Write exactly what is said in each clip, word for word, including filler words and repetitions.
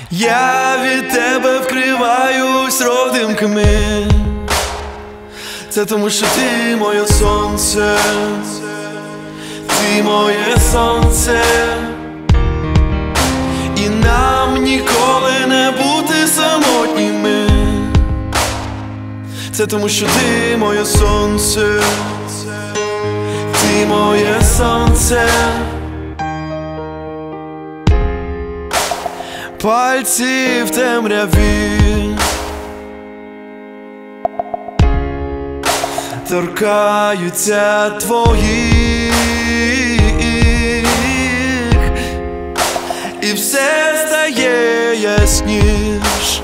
Я від тебе вкриваюсь родимками. Це тому, що ти моє сонце, ти моє сонце, і нам ніколи не бути самотніми. Це тому, що ти моє сонце, ти моє сонце. Пальці в темряві торкаються твоїх, і все стає ясніш.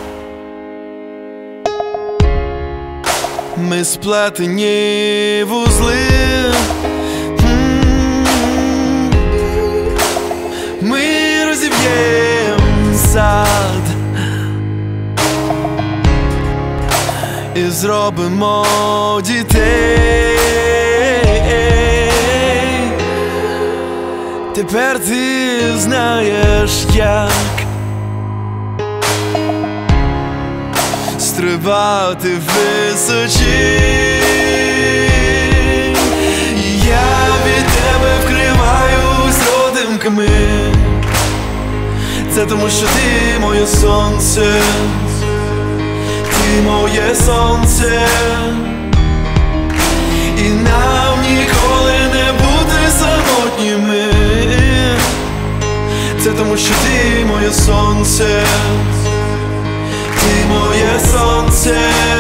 Ми сплетені вузли, ми розів'єм сад і зробимо дітей. Тепер ти знаєш, як стрибати височі. Я від тебе вкриваюсь родимками. Це тому, що ти моє сонце, ти моє сонце, і нам ніколи не бути самотніми. Це тому, що ти моє сонце, ти моє сонце.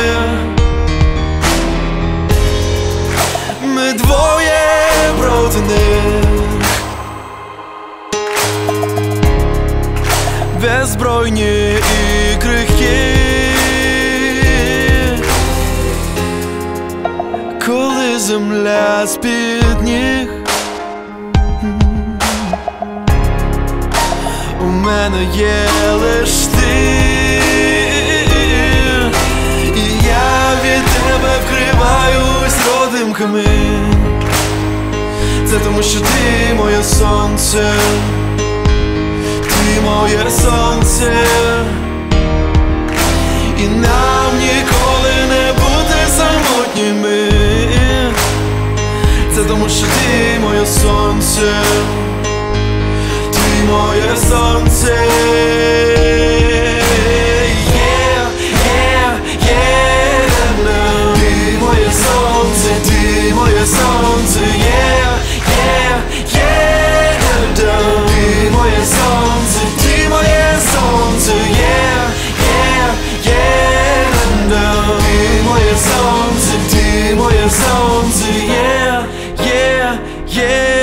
Ми двоє проти них, беззбройні і крихкі. Коли земля з-під ніг, у мене є лиш ти, і я від тебе вкриваюсь родимками. Це тому, що ти моє сонце, ти моє сонце, і нам ніколи не бути самотніми. Це тому, що ти моє сонце, ти моє сонце. Yeah, yeah, yeah, no. Ти моє сонце, ти моє сонце. Yeah, yeah, yeah, no. Ти моє сонце, ти моє сонце. Yeah, yeah, yeah, no. Ти моє сонце, ти моє сонце. Yeah, yeah, yeah.